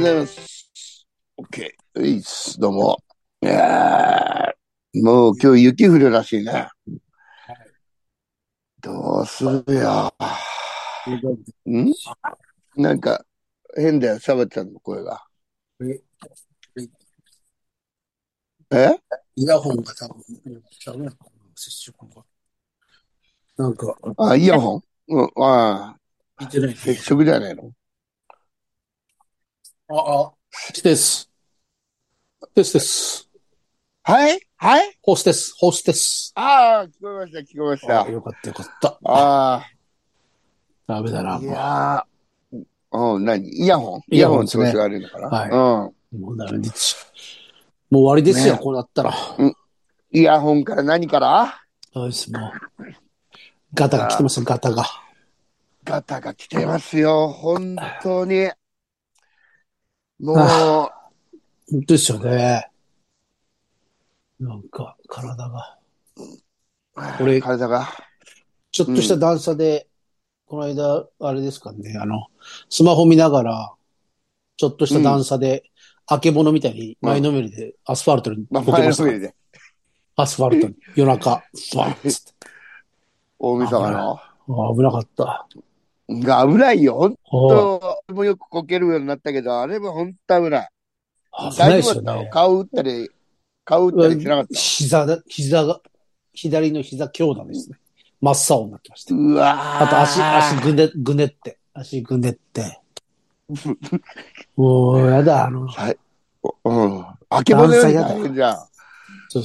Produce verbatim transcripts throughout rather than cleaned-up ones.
ざいます。OK。ういっす。どうも。いやー、もう今日雪降るらしいね。 はい。 どうするよ。 えーんなんか、変だよ、サバちゃんの声が。 ええイヤホンが多分、ダメなのかな、接触が。なんか、 あ、イヤホンうん、ああ、 聞いてない接ね。 触じゃねえのあ、あ、です。ですです。 はいはいホステス、ホステス。 ああ、聞こえました、聞こえましあ、 た。 よかったよかった。 ああ、 ダメだな、 いもやー、うん、何イヤホンう。イヤイヤホンホンですね。 調子悪いのかはい。 なもうダメです。もう終わりうん。 ですよ、 ねこうなったら。 え。んイヤホンから何からそうです、もう。ガタが来てああ、 ますよ、ガタが。 ガタが来てますよ。本当に。もう、 あ、本当ですよね。なんか、体が。俺、 体が。 ちょっとしたうん。 段差で、この間、あれですかね、あの、スマホ見ながら、ちょっとした段うん。 差で、あけぼのみたいに前うん。 のめりでアスファルトにまあ、 こけましたからね。 前のめりで。 アスファルトに。夜中、バーンっつって。 大晦危ない。 日の。 あ危なかった。 が危ないよ。本おい。 当、俺もよくこけるようになったけど、あれは本当危ない。 危ないで大丈夫だったのすよね。 顔打ったり、顔打ったりしなかったの膝だ、膝が、左の膝強打ですね。真っ青になってました。 うあと足、足ぐわね、ぐねって。足ぐねって。もう、やだ、あの、 ー。はい。うん。あけぼのより大段差やだ。 変じゃん。 そうです。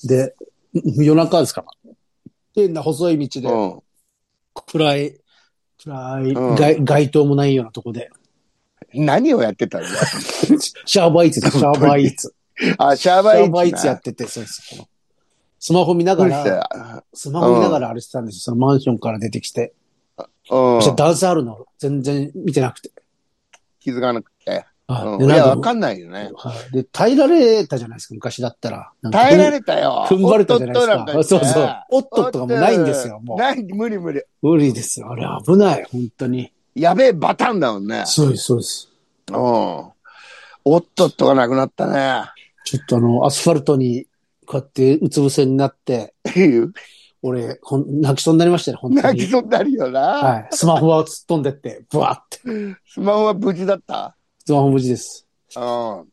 で、夜中ですから。変な細い道で、 うん。 暗い、暗い、 う街、 ん。 街灯もないようなとこで。 何をやってたんだよ。 シャーバーイーツです、シャー本当に。 バーイーツ。 あ、シャーバーイーシャーバーイーツやっツね。 てて、そうです。スマホ見ながどうしら、 たスマうホ見ながらん。 歩いてたんですよ。そのマンションから出てきて。 うそしたらん。 段差あるの全然見てなくて。 気づかなくて。 はい。で、 うん。いや、 なんか、 わかんないよね。 はい。で、耐えられたじゃないですか、昔だったら。なんか、ふん、 耐えられたよ。おっ踏ん張れたとっとなんじゃないですか。 か言って。 そうそう。おっとっおっとがもうないんですと、 よ、もない、無理無理。 う。無理ですよ。あれ危ない、本当に。 やべえ、バタンだもんね。 そうです、そうです。 うん。おっとっとがなくなったね。 ちょっとあの、アスファルトに、こうやってうつ伏せになって、 っていう。 俺、ほん、泣きそうになりましたね、本当泣きに。 そうになるよな。 はい。スマホは突っ飛んでって、ブワーって。 スマホは無事だったスマホ無事です。 うん。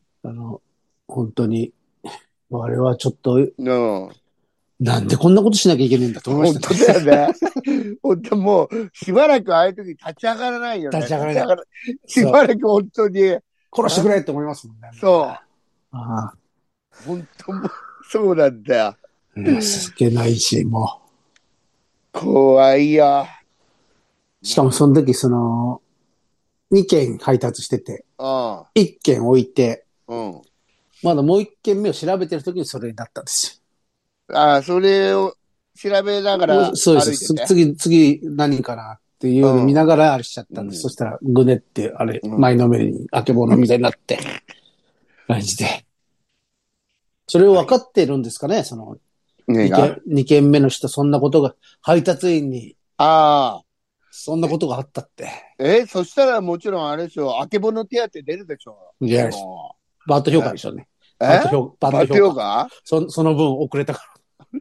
あの、本当に、あれはちょっと、 うん。 なんでこんなことしなきゃいけないんだと思いました本当だよね。 ね。本当もう、しばらくああいう時立ち上がらないよね。 立ち上がれない。 立ち上がら、しそう。 ばらく本当に、なん、 殺してくれって思いますもんね。 そああ。 う。本当もう、そうなんだよ。 情けないし、も怖いよ。 う。しかもなん、 その時、その、にけん配達してて、 ういっけん置いて、 ん、うん。 まだもういっけんめを調べてる時にそれになったんですああ、それを調べながよ。 らそうです。 歩いてて。 次、次何かなっていうの見うん、 ながらあれしちゃったんです。そうん、 したら、ぐねって、あれ、 うん。 前のめりに、あけぼのみたいになって、感じで。それを分かはい。 ってるんですかね、その、2件、 何が二件目の人、そんなことが、配達員に、 ああ、 そんなことがあったって。 え、そしたらもちろんあれでしょ。あけぼの手当出るでしょ。 いや、 もバットう。え評価でしょうね。バッえト評、バッバト評価。 テようかそ、その分遅れたか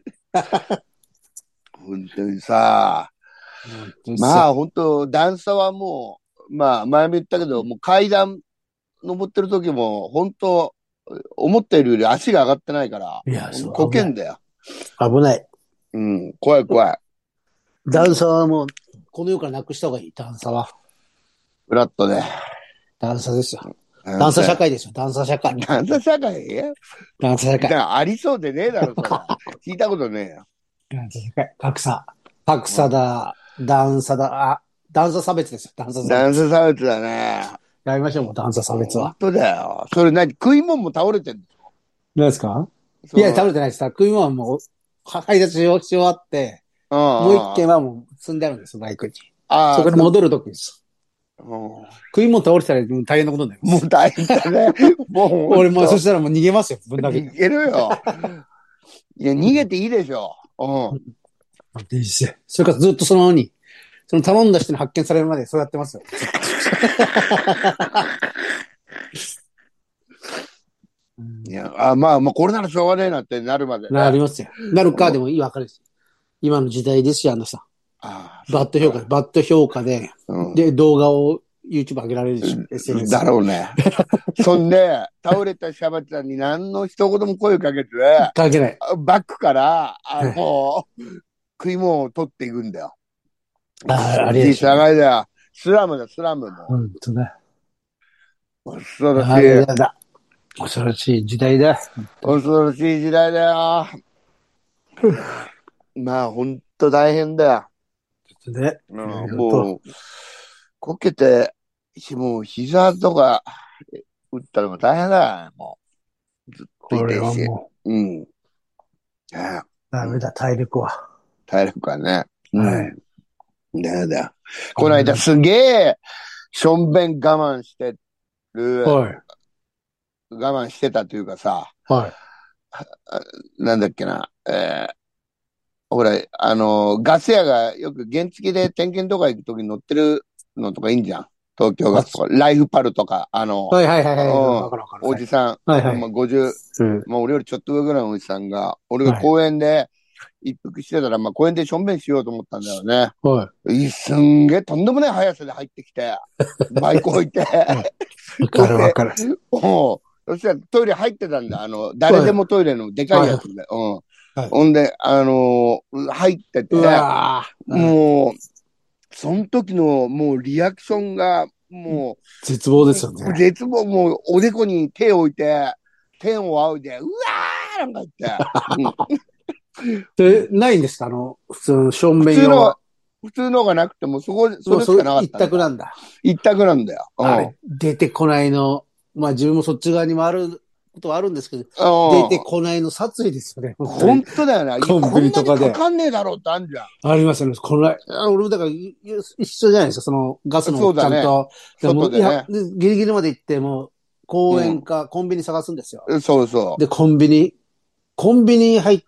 本当にさ。 ら。本当ですよ。 まあ本当、段差はもう、まあ前も言ったけど、もう階段登ってる時も、本当、思ったより足が上がってないから、 いや、 ほんとそう、危ない。 こけんだよ。 危ない。 うん、怖い怖い。 段差はもう、この世からなくした方がいい、段差は。 フラットで。 段差ですよ。段差社段差、 会ですよ、段差社会。 段差社会段差社会。 だありそうでねえだろ、それ。聞いたことねえよ。 段差社会。格差。格差うんだ、段差だ、あ、段差差別ですよ、段差差段差別。 差別だね。 やりましょう、もう段差差別は。 本当だよ。それ何食い物も倒れてんの何ですか？いや、 その、 倒れてないです。食い物はもう、は配達し終わって、 うんうもう一んうん。 軒はもう積んであるんですよ、バイクに。そああ、それ、 こに戻るときです。 うん、 食い物倒れてたらもう大変なことになります。 もう大変だね。もう本俺もうそ当、 したらもう逃げますよ、ぶん投げて。 逃げるよ。いや、逃げていいでしょ。うん。 電子で。それからずっとそのままに、その頼んだ人に発見されるまでそうやってますよ。ずっといや、あ、まあ、まあ、これならしょうがねえなってなるまでね。 なりますよ。なるかでもいいわかるです。今の時代ですよ、あのさ。 ああ、 バッド評価、バッド評価で、 うん、 で、動画を YouTube 上げられるでしょ、エスエヌエス。 だろうね。そんで、倒れたシャバちゃんに何の一言も声かけて、 関係ない。 バックから、あはいの、食い物を取っていくんだよ。 ああ、ありじいでしょうね。 さがいだよ。スラムだ、スラムも。 ほんとね。 恐ろしあれい。 だだ。恐ろしい時代だ。 恐ろしい時代だよ。まあ、ほんと大変だよ。 ね。 うん、 いろいろと。 もう、こけて、もう膝とか打ったらもう大変だよ。もう、ずっとこれ痛いし。 はもうん。ねう、ダうん、 メだ、体力は。 体力がね。うはい。 ん。だめだ。この間すげえ、しょんべん我慢してる、 はい。 我慢してたというかさ、 はい。 あなんだっけな、えーほら、あの、ガス屋がよく原付で点検とか行くときに乗ってるのとかいいんじゃん。東京ガスとか、ライフパルとか、あの、 はいはいはいはい。 うん、 わかるわかる。 おじさん、まあ、 はいはい。 ごじゅう、 うん。 まあ、俺よりちょっと上ぐらいのおじさんが、俺がはい。 公園で一服してたら、まあ、公園でしょんべんしようと思ったんだよね。 はい。 いすんげえとんでもない速さで入ってきて、バイク置いて、 はい。わかほいで、 るわかる。 もう、そしたらトイレ入ってたんだ。あの、誰ではい。 もトイレのでかいはい。 やつで。うん。 はい。 ほんで、あのー入ってうて、 わー。はい。 もう、その時のもうリアクションが、も絶望ですよう、 ね。 絶望、もうおでこに手を置いて、天を仰いで、うわーなんか言って、うん、 で、ないんですかあの、普通の正普通の、 面用は。 普通のがなくても、そこ、そもうれしかなかっそれ一たんだ。 択なんだ。 一択なんだよ。 あれ、出てこないの。まあ自分もそっち側にもあることはあるんですけど、 うん。 出てうん。 こないの殺意ですよね。本当に。 本当だよな。いや、 コンビニこんなにとかで。 かかんねえだろうってあんじゃありますよね。この、あ俺もだからい一緒じゃないですか。そのガスん。 のおっそうだね。 ちゃんと。でも、いや、 外でね。 でギリギリまで行っても、公園うかコンビニ探すんですよ。 ん。そうそで、コンビニ、コンビニ入って、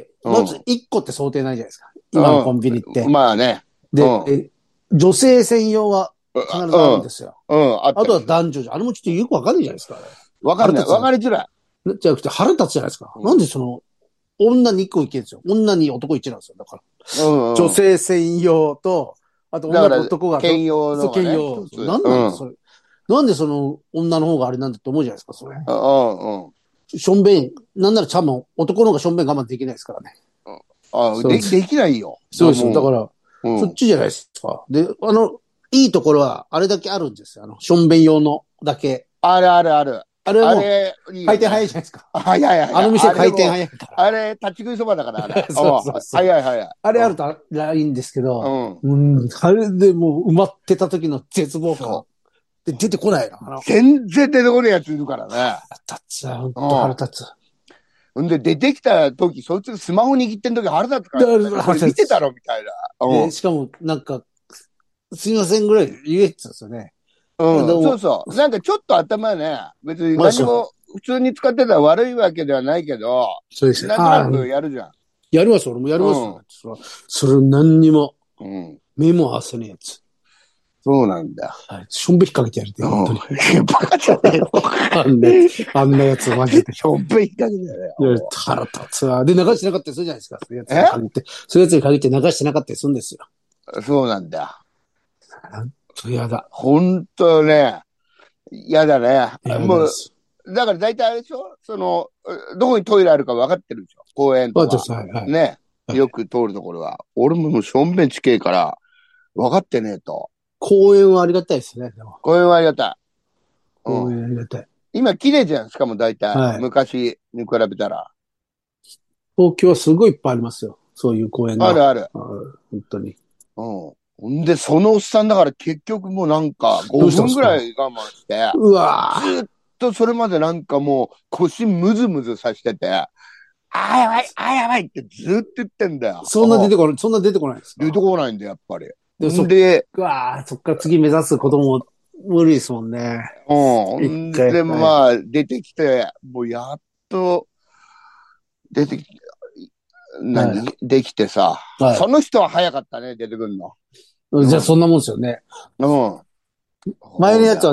う。 まずう一個って想定ないじゃないですか。今のコンビニっん。うん。 て。 まあね。うん。 で、女性専用は必ずあるんですよ。 うん。うん。あっあとはたりする。 男女じゃ、あれもちょっとよくわかんないじゃないですか、あれ。 わかんない。 腹立つじゃないですか。 わかりづらい。 じゃなくて腹立つじゃないですか。 うん。 なんでその、女に一個いけるんですよ。女に男一なんですよ。だから。 うんうん。 女性専用と、あと女とだから、 男がど、 兼用そう、 のがね、 兼用。 一つ。 なんなんです、 うん。 それ。なんでその女の方があれなんだって思うじゃないですか、それ。 うんうん。 しょんべん、なんならちゃんも男の方がしょんべん我慢できないですからね。 あ、で、 そうです。 できないよ。 そうですよ。だもから、 う、うそっん。 ちじゃないですか。で、あの、いいところは、あれだけあるんですよ。あの、しょんべん用のだけ。 あるあるある。 あれはもう、 あれ、いい回転早よね。 いじゃないですか。 早い早い。 あの店回転あれも、 早いから。 あれ、立ち食いそばだから、あれ。 そうそううん。 そう。 早い早い。 あれあるうといいんですけど、 ん。うん。 うん、あれでもう埋まってた時の絶望感。 そで、出てこないの。あう。 の、 全然出てこないやついるからね。 腹立つわ、ほんと腹うん。 立つ。 んで、出てきた時、そいつスマホ握ってん時腹立つからね。 だからこれ腹立つ。 見てたろみたいな。 で、しかも、なんか、すいませんぐらい言えってたんですよね。 うん。うん。 あどうも。 そうそう。なんかちょっと頭ね、別にまあ、そう、 何も普通に使ってたら悪いわけではないけど、 そうです。 なんとなああ、 くやるじゃん。 やります、俺もやりますよ。 うん。 それそれ何にも、 うん。 目も合わせねえやつ。 そうなんだ。 はい。しょんべん引っ掛けてやるって、 うん。 本当に。 いやバカじゃねえの。 あんなやつ、あんなやつ、マジで。 しょんべん引っ掛けだいや、 よ。 腹立つわ。で、流してなかったりするじゃないですか。そういうやつにえ限って。そういうやつに限って流してなかったりするんですよ。 そうなんだ。 なんと嫌だ。 ほんとね、嫌だね。 嫌だもう、 です。 だから大体あれでしょその、どこにトイレあるか分かってるでしょ公園とか。 まあ、ちょっと、はい、はい。 ね。 はい。 よく通るところは。俺ももうしょんべん地形から分かってねえと。 公園はありがたいですね、でも。 公園はありがたい。う公ん。 園ありがたい。 今綺麗じゃん。しかも大体。 はい。 昔に比べたら。 東京はすごいいっぱいありますよ。そういう公園が。 あるある。 あ本当に。 うん。ほんで、そのおっさんだから結局もうなんか5 どうしたんですか分ぐらい我慢して、 うわずっとそれまでなんかもう腰ムズムズさしてて、あーやばい、あーやばいってずっと言ってんだよ。 ーそんな出てこない、そんな出てこないです出てかこないんだよ、やっぱり。 でもそっんで、 か、そっから次目指す子供無理ですもんね。 うん。 一回。 んで、 はい。 まあ、出てきて、もうやっと出てきて、 は何できてさ、 い。はその人は早かったね、出てくるの。 い。じゃあうん。 そんなもんですよね。 うん。 前のやつはそうだよ。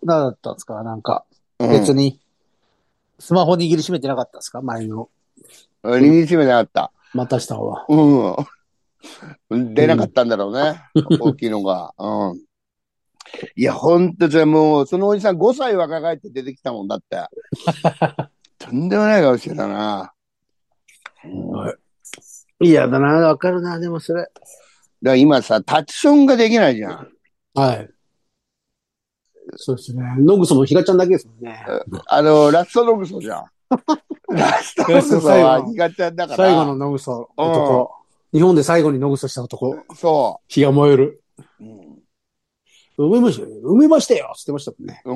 何だったんですかなんか、 うん。 別に、スマホ握りしめてなかったんですか前の、 握りしめなかった。 またしたは。 うん。出なかったんだろうね。大きいのが。うん。いや、ほんとじゃもう、そのおじさんごさい若返って出てきたもんだって。とんでもない顔してたな。うん、だか嫌だな、わかるな、でもそれ。 ら今さ、タッチションができないじゃん。 はい。そうですね。ノグソもヒガちゃんだけですもんね。 あの、ラストノグソじゃん。ラストいやノグソ最後の、 はヒガちゃんだから。 最後のノグソう男。日本で最後にノグソした男。 ん。そ火が燃える。 う。うん。 埋めましたよ。埋めましたよって言ってましたもんね。 うん。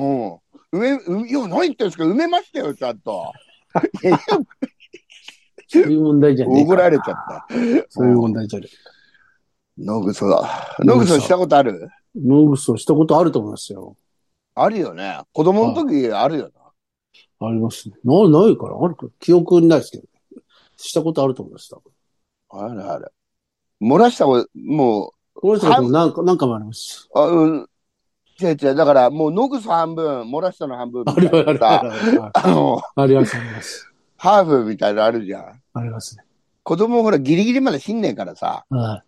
埋め、ういや、何言ってんですか埋めましたよ、ちゃんと。いやいや、 そういう問題じゃねえから怒られちゃった。 そういう問題じゃねうん。ノグソだ。 え。ノグソ。 ノグソしたことある？ ノグソしたことあると思いますよ。 あるよね。子供の時あるよありますね。な、ないからあるか。記憶にないですけど。したことあると思います。多分。 な。あるある。漏らしたこと、もう、 この人半、 も何か、何回もあります。 あ、うん、違う違う。だから、もう、ノグソ半分、漏らしたの半分みたいあります、あります、 なさ、あの、 あります、あります。 ハーフみたいなのあるじゃん。 ありますね。 子供ほら、ギリギリまで死んねえからさ、 はい。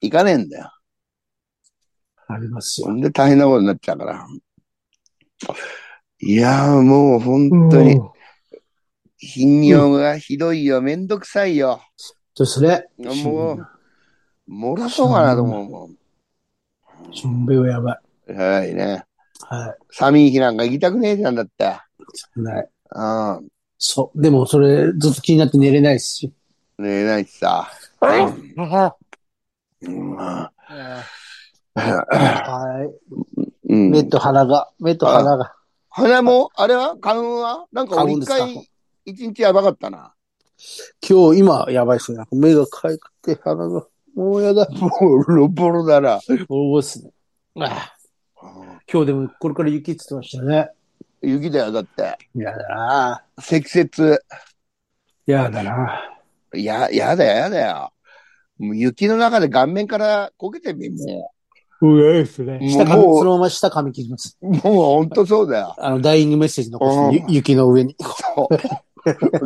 行かねえんだよ。 ありますよ。 ほんで大変なことになっちゃうから。いやー、もう本う当に、 ん。 頻うん。 尿がひどいよ。めんどくさいよ。 そうですね。 もう、漏らしそうかなとょんべ、 思うもん。 しょんべはやばい。 はいね。 は寒い日なんか行きたくねえじゃんだって。 い。ない。 うん。 そう。でも、それ、ずっと気になって寝れないですし。 寝れないしさ。うん。 はい。 うん。 目と鼻が、目とあ、 鼻が。 鼻も、あれは花粉はなんか花俺一粉ですか？ 回、一日やばかったな。 今日、今、やばいっすね。目がかゆくて、鼻が、もうやだ。 ボロボロだな。 おーっすね。ああ今日でも、これから雪って言ってましたね。 雪だよ、だって。 やだな。 積雪。 やだな。 や、やだよ、やだよ。もう雪の中で顔面からこけてみ、もうわいっすね。 う。もう、 下髪、そものまま下髪切ります。 う、もうほんとそうだよ。 あの、ダイイングメッセージ残して、ゆうん。 雪の上に。 そう。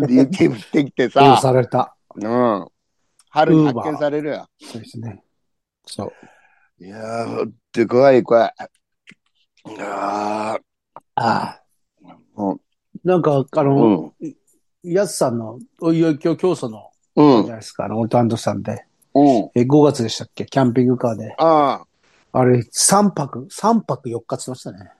で雪降ってきてうん、 さ、 された。 うん。春に発見ウーバされるよ。 ー。そうですね。そう。 いやー、ほんと怖い、怖い。ああ、 ああ。 うん。 なんか、あの、 うん。 やすさんの、おいおい教教祖の、あれじゃうん。 ないですか、あの、オルタンドさんで。 うん。 え、ごがつでしたっけキャンピングカーで。 ああ、 あれ、さんぱく、さんぱくよっかって言ってましたね。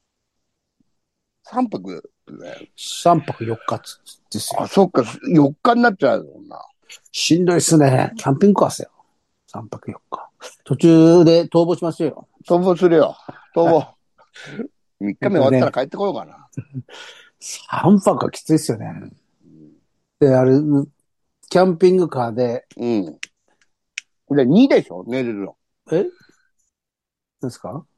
さんぱくだよ。 さんぱくよっかですよ。 あ、そっか、よっかになっちゃうもんな。 しんどいっすね。キャンピングカーっすよ。さんぱくよっか。途中で逃亡しますよ。 逃亡するよ。逃亡。みっかめ終わったら本当にね。 帰ってこようかな。 さんぱくはきついっすよね。で、あれ、キャンピングカーで、 うん。で、にでしょ寝れるの。 え何ですか？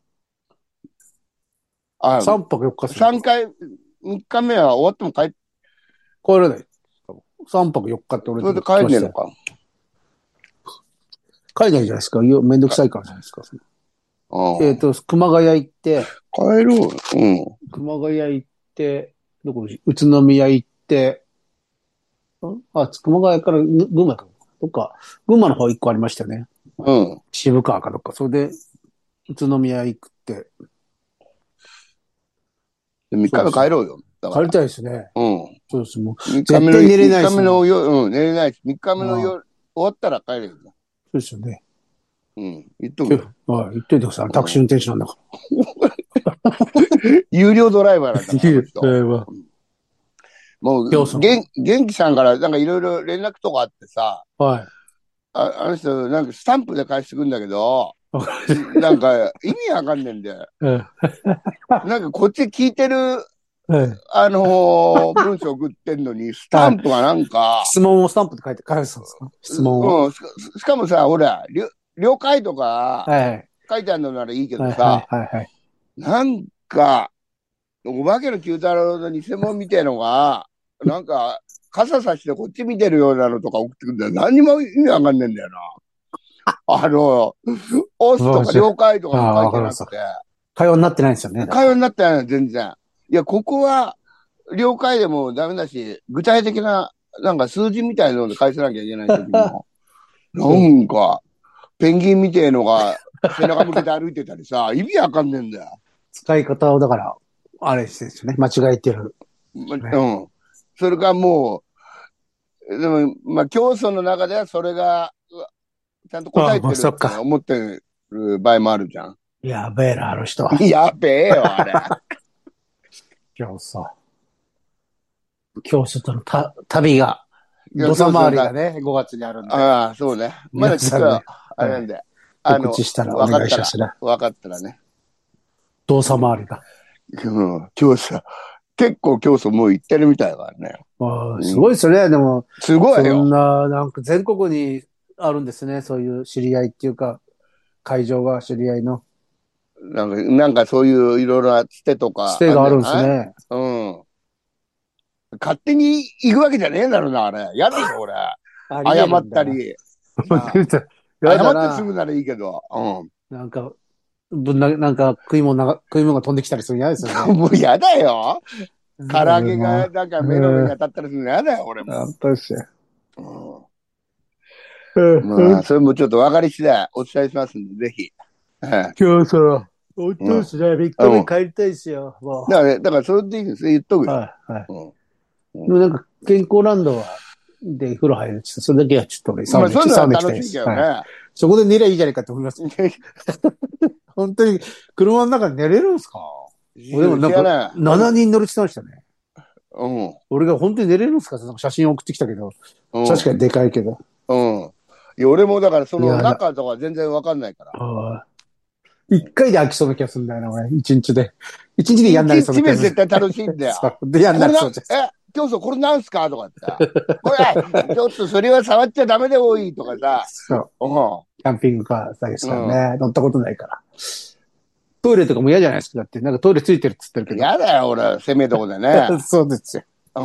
あ、 さん 泊よっかっすよ。 さんかい、みっかめは終わっても帰っ、 帰らない。さんぱくよっかって俺とそれで聞きましたよ。 帰んねえのか。 帰んないじゃないですか。いやめんどくさいからじゃないですか。 うん。 えっと、熊谷行って、 帰ろう。うん。 熊谷行って、どこ宇都宮行って、んあ、熊谷からぐ群馬か。どっか、群馬の方一個ありましたよね。 うん。 渋川かどっか。それで、宇都宮行って、 でみっかめ帰ろうよ。だから。 帰りたいですね。 うん。 そうです。もう、 3日絶目の、 対寝れない 3日目ですもん。 の夜、うん、寝れないし、みっかめのああ夜、終わったら帰れるよ。 そうですよね。 うん。言っとくよ。 はい、言っといてください。タクシー運転手なんだか有料ドライバーなんだから、あの人。 ら。 もう、 りょうさん。 元元気さんからなんかいろいろ連絡とかあってさ、 はい。 あ、あの人なんかスタンプで返してくんだけど、 わかなんか意味わかんねえんだよ。 る。 なんかこっち聞いてる、 はい。 あのー文章送ってんのに、スタンプがなんか、 質問をスタンプで書いて返すんですか？質問を。 うん、しかしかもさ、ほら、了了解とかはい。 書いてあるのならいいけはい、 どさ、 はい、はい、はい。 なんか、お化けの九太郎の偽物みたいのが、なんか、傘さしてこっち見てるようなのとか送ってくるんだよ。何にも意味わかんねえんだよな。あの、押すとか了解とかああ、 も書いわかります。 てなくて。 会話になってないんですよね。 会話になってないの、全然。いや、ここは、了解でもダメだし、具体的な、なんか数字みたいなので返さなきゃいけない時も、なんか、ペンギンみたいのが背中向けて歩いてたりさ、意味わかんねえんだよ。 使い方を、だから、あれですよね。間違えてる。 ま、うん。それがもう、でも、まあ、教祖の中ではそれが、ちゃんと答えてるって思ってる場合もあるじゃん。 やべえな、あの人。 やべえよ、あれ。 教祖。教祖とのた旅が、土佐回りがね、ごがつにあるんで。 ああ、そうね。まだ実は、あれなんで。あの、 告知したらお願いしますね。 分かったらね。 土佐回りが。 うん、教祖。結構教祖もう行ってるみたいだからね。 すごいですよね、でも。 すごいよ。 そんな、なんか全国にあるんですね。そういう知り合いっていうか、会場が知り合いの。 なんか、なんかそういういろいろなつてとか。 つてがあるんですね。 うん。勝手に行くわけじゃねえんだろうな、あれ。やだよ、俺。謝ったり。謝ってすぐならいいけど。うん。 なんか、ぶんな、なんか食い物が、食い物が飛んできたりするの嫌ですよね。 もう嫌だよ。唐揚げが、なんか目の上に当たったりするの嫌だよ、俺も。 本当ですよ。 うん。まあ、それもちょっと分かり次第お伝えしますんで、ぜひ。 今日その、本当ですね。みっかめ帰りたいですよ。もう。 だから、だからそれでいいです。言っとくよ。 はい、はい。でもなんか、健康ランドは、で、風呂入る。それだけはちょっと俺、 サウナ行きたいです。まあ、そういうのは楽しいけどね。 そこで寝りゃいいじゃないかって思います。本当に、車の中で寝れるんですか？でもなんか、しちにん乗るって言ってましたね。うん。俺が本当に寝れるんですか？なんか写真送ってきたけど。うん、確かにでかいけど。 うん。いや、俺もだからその中とか全然わかんないから。 一回で飽きそうな気がするんだよな、俺。一日で。一日でやんないそうな気がする。 一日目絶対楽しいんだよ。 で、やんないそうじゃん。 え、教祖これなんすかとかってさ。これ、ちょっとそれは触っちゃダメで多いとかさ。 そう。うん。キャンピングカーですからね。乗ったことないから。トイレとかも嫌じゃないですか。だって、なんかトイレついてるって言ってるけど。 嫌だよ、俺。攻めとこでね。 そうですよ。うん。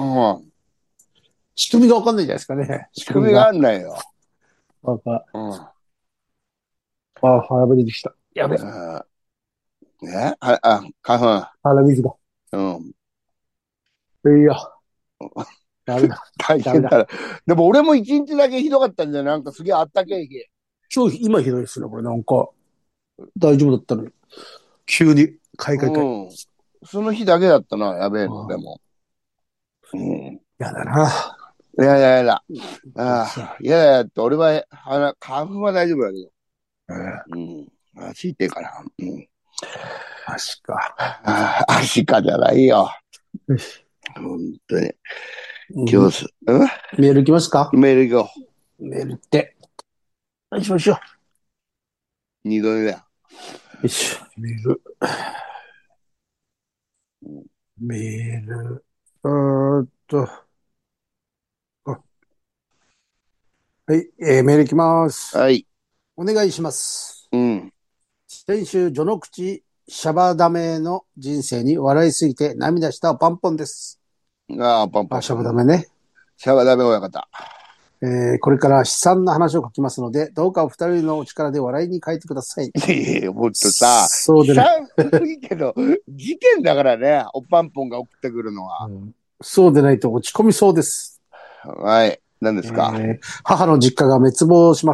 仕組みがわかんないじゃないですかね。 仕組みがわかんないよ。 なんか。うん。ああ、腹ぶりできた。やべ。 えあ、あ、花粉。 腹水が。うん。いや。ダメだ。 大変だな。でも俺も一日だけひどかったんじゃなんかすげえあったけえ日。 今日、今ひどいですね、これなんか。大丈夫だったのに。急に、かいかいかい。うん。 その日だけだったな、やべえの、でも。 うん。やだな。 いやいやいや。ああ、いやいやって、俺は、花粉は大丈夫だけど。うん。足痛いから。うん。 足か。 ああ、足かじゃないよ。本当に。今日す、うん、 メール行きますか？ メール行こう。メールって。何しましょう。 二度目だよ。 よし、メール。メール。えーっと。はい、えー、メールいきます。 はい。 お願いします。 うん。 先週、序の口、シャバダメの人生に笑いすぎて涙したパンポンです。 ああ、パンポン。 あ、シャバダメね。 シャバダメ親方。 えー、これから悲惨な話を書きますので、どうかお二人のお力で笑いに変えてください。 いやいや、もっとさ、 そうでね。 悲惨いいけど、事件だからね、おパンポンが送ってくるのは。 うん、そうでないと落ち込みそうです。 はい。何ですか、 えー、母の実家が滅亡します。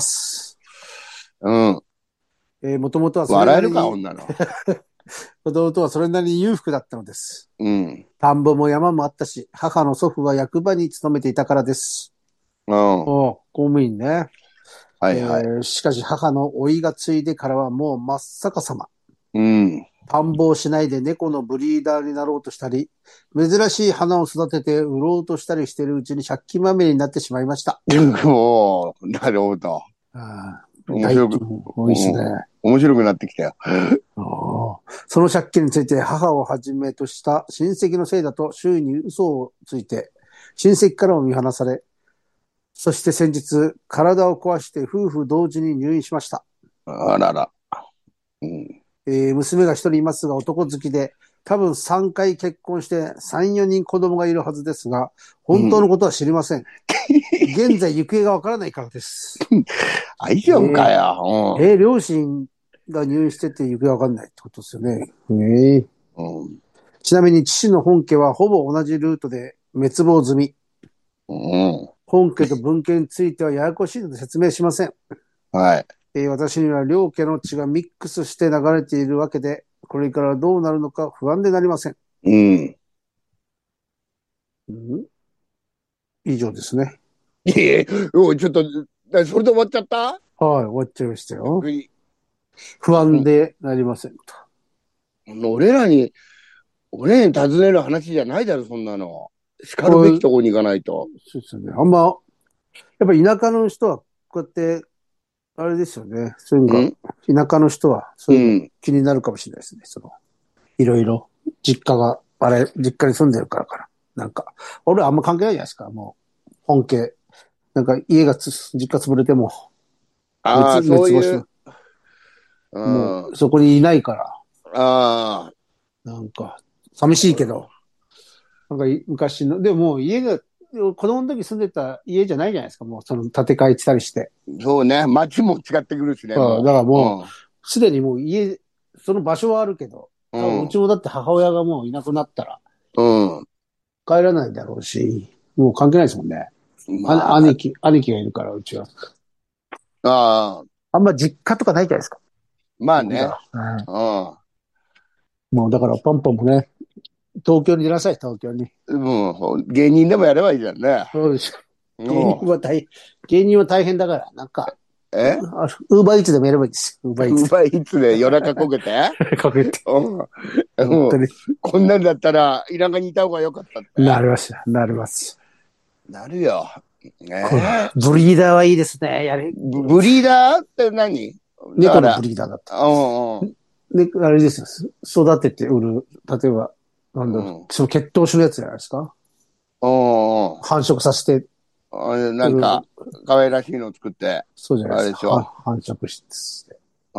うん。 えー、もともとはそれなりに。笑えるか、女の。 もともとはそれなりに裕福だったのです。 うん。 田んぼも山もあったし、母の祖父は役場に勤めていたからです。 うん。 お公務員ね。 はいはい。 えー、しかし母の老いが継いでからはもう真っ逆さま。 うん。 田んぼをしないで猫のブリーダーになろうとしたり、珍しい花を育てて売ろうとしたりしているうちに借金まみれになってしまいました。 おー、なるほど。 あ面白く、 多いですね。 面白くなってきたよ。 その借金について母をはじめとした親戚のせいだと周囲に嘘をついて、親戚からも見放され、そして先日、体を壊して夫婦同時に入院しました。 あらら。うんえー、娘が一人いますが男好きで、多分さんかい結婚してさん、よにん子供がいるはずですが、本当のことは知りません。うん、現在行方がわからないからです。 大丈夫かよ。 えー、えー、両親が入院してて行方わかんないってことですよね。ええうん。 ちなみに父の本家はほぼ同じルートで滅亡済み。 うん。 本家と分家についてはややこしいので説明しません。 はい。 えー私には両家の血がミックスして流れているわけで、これからどうなるのか不安でなりません。 うん。 うん以上ですね。 いえ、おいちょっと、なそれで終わっちゃった？ はい、終わっちゃいましたよ。 びっくり。 不安でなりませんと。 俺らに、俺に尋ねる話じゃないだろ、そんなの。叱るこうべきとこに行かないと。 そうですよね。あんま、やっぱ田舎の人は、こうやって、あれですよね。そういうのんが、田舎の人は、そういうの気になるかもしれないですね。その、いろいろ、実家が、あれ、実家に住んでるからかな。なんか、俺はあんま関係ないじゃないですか。もう、本家。なんか、家がつ、実家潰れても、 ああ、 滅、 そういう、 滅亡して、 うん。 もう、そこにいないから、 ああ、 なんか、寂しいけど、なんかい、昔の、でももう家が、子供の時住んでた家じゃないじゃないですか。もう、その、建て替えてたりして。 そうね。街も違ってくるしね、 うん、だからももう、すでにもう家、その場所はあるけど、 う。 多分うん。 うちもだって母親がもういなくなったらうん。うん。 帰らないだろうし、もう関係ないですもんね。あ、 まあ、 兄貴、兄貴がいるから、うちは。 ああ、 あんま実家とかないじゃないですか。 まあね。 なんだ。うんうもうだからパンパンもね、東京に出なさい、東京に。 ん。もう、芸人でもやればいいじゃんね。 そうですよ。芸人もは大、芸人は大変だから、なんか、 う、えウーバーイーツでもやればいいですよ。ウーバーイーツうまいつで夜中こけてで。かけて。 うん。もう、 本当に。 こんなんだったら、田舎にいた方が良かったって。 なります、なります。 なるよ。 これねえ。 ブリーダーはいいですね。やれ。 ブブリーダーって何だから、 猫のブリーダーだった。 うんうん。 で、あれですよ。育てて売る。例えば、なんだろう。 うん。 その血統種のやつじゃないですか。 うんうん。 繁殖させてあれな売る。 んか、可愛らしいの作って、 そうじゃないですか。 あれでしょ。 は繁殖して。 うん。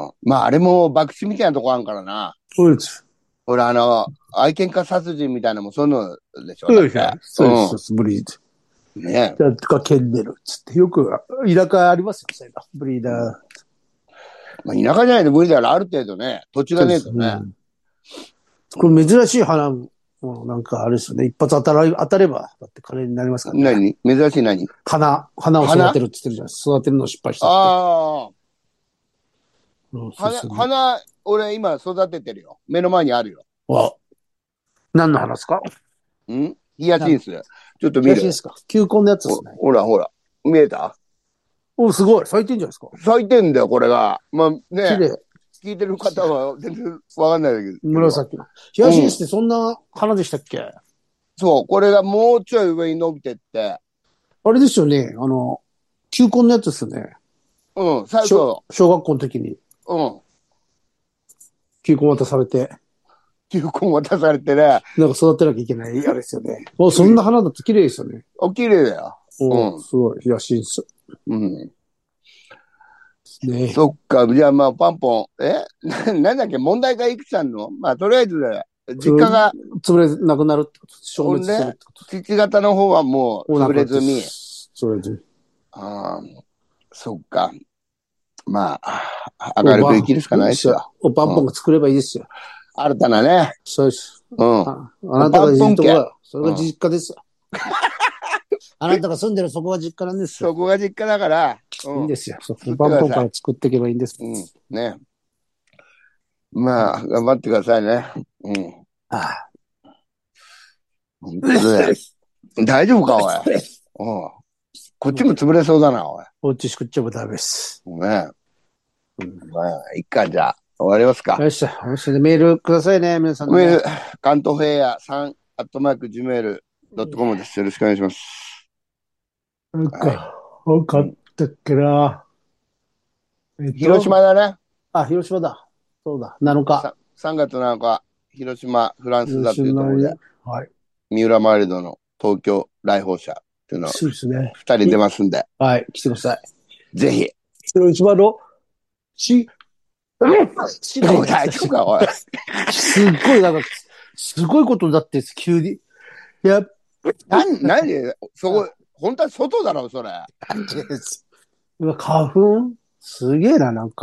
まあ、あれも博打みたいなとこあるからな。 そうです。 ほら、あの、愛犬家殺人みたいなのもそういうのでしょ、 そうですよ。 だって。 そうです。そううです。ブリード。 ん。ねじゃあ、か、ケンネルっつって。よく、田舎ありますよ。そういうのブリーダうん。 ー。 まあ、田舎じゃないと無理だから、ある程度ね、土地がそうです。 ねえとね。 うん。これ珍しい花も、なんかあれですよね。一発当たら、当たれば、だって金になりますからね。 何珍しい何花、花を育てるって言ってるじゃないですか。育てるのを失敗したって。 ああ、 うん、そうで花、 すよね。 花、俺今育ててるよ。目の前にあるよ。 わ、何の花ですか？ んヒヤシンス。ちょっと見る。 写真ですか？球根のやつでほすね。 ほらほら。見えた？ お、すごい。咲いてんじゃないですか。 咲いてんだよ、これが。まあね、 綺麗。 聞いてる方は全然わかんないけど。 紫の。ヒヤシンスってそんな花でしたっけ？ そう、これがもうちょい上に伸びてって、 あれですよね。あの、球根のやつですよね。 うん、最小、 初、 小学校の時にうん、 球根渡されて、 球根渡されてね、 なんか育てなきゃいけない、あれですよね。お、そんな花だって綺麗ですよね。 お、綺麗だよ。 お、 うすごい。ヒヤシンス。 ん、うん。 ね。 そっか、じゃあまあ、パンポン、えな、なんだっけ、問題がいくつあんの？まあ、とりあえず、実家が、 潰れなくなるってこと。消滅するっほんで、 てこと。 父方の方はもう潰もうなくなってれ済み。 それで。 ああ、そっか。まあ、明るく生きるしかないですよ。 おパンポンが作ればいいですよ。 新たなね。 そうです。 うん。 あ、あなたがいるとこは、それがうん実家ですよ。あなたが住んでるそこは実家なんですよ。 そこが実家だから、うん。 いいんですよ。そこパンポンから作っていけばいいんです。 うん。ね。まあ、頑張ってくださいね。うん。 ああ本当だ。大丈夫か、おい。うん。こっちも潰れそうだな、おい。 おうちしくっちゃもダメです。 ね。うん、まあ、いっか、じゃあ、終わりますか。 よっしゃ。よっしゃ。で、メールくださいね、皆さん、ね。 メール、関東平野さん、アットマーク、ジメール、ドットコムです。よろしくお願いします。 なんか、わかったっけな。えっと、 広島だね。 あ、広島だ。そうだ。なのか。 さんがつなのか、広島、フランスだっていうところで、 はい。 三浦マイルドの東京来訪者っていうのを、 そうですね。 二人出ますんで。 はい、来てください。 ぜひ。 広島の、し、しどう大丈夫か、おい。 すっごい、なんか、すごいことになって急に。いや、 な、なに、そこ、本当は外だろ、それ。 うわ、花粉すげえな、なんか。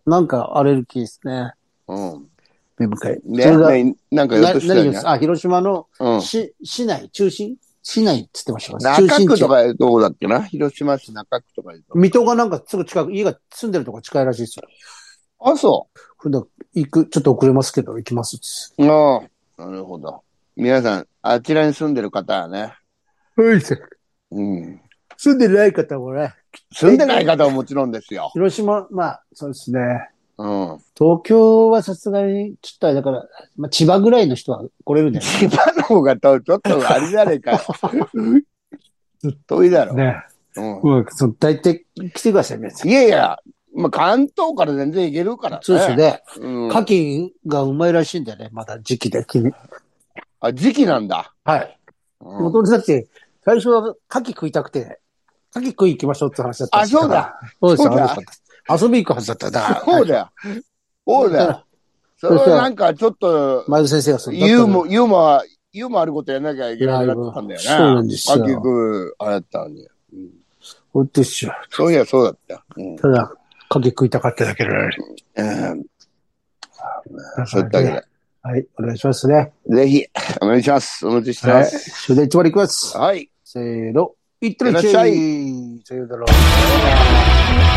なんかアレルギーですね。 うん。 目深い。 ね、ね、なんか言おうとしたんや。 あ、広島の市、うん、市内、中心市内って言ってました。 中区とかどこだっけな広島市中区とか。 水戸がなんかすぐ近く、家が住んでるとこ近いらしいですよ。 あ、そう。 普段行く、ちょっと遅れますけど、行きます。 ああ、なるほど。皆さん、あちらに住んでる方はね。 はい。 うん。 住んでない方もね。 住んでない方はもちろんですよ。 広島、まあ、そうですね。 うん。 東京はさすがに、ちょっとあれだから、まあ、千葉ぐらいの人は来れるんじゃない千葉の方がと、ちょっとあれじゃねえか。遠いだろ。 ね。うん。うん、そ大体来てください、皆さん。 いやいや、まあ、関東から全然行けるからね。 そうですね。うん。牡蠣がうまいらしいんだよね、まだ時期で。 あ、時期なんだ。 はい。もともとだって、最初は牡蠣食いたくて、牡蠣食い行きましょうって話だったんです。 あ、そうだ。 そうです。遊び行くはずだった。だから。 そうだよ。そうだよ。それはなんかちょっと、 前田先生がそユーモ、ユーモア、ユーモアあることやんなきゃいけなくなったんだよね。 そうなんですよ。 結局、あれだったのに。 ほんとですよ。 そういや、そうだった。 うん、ただ、牡蠣食いたかっただけで。うん。 そういったわけで。 はい、お願いしますね。 ぜひ、お願いします。お待ちしてます。はい。 終電いちまで行きます。 はい。 せーの。いってらっしゃい。さようなら。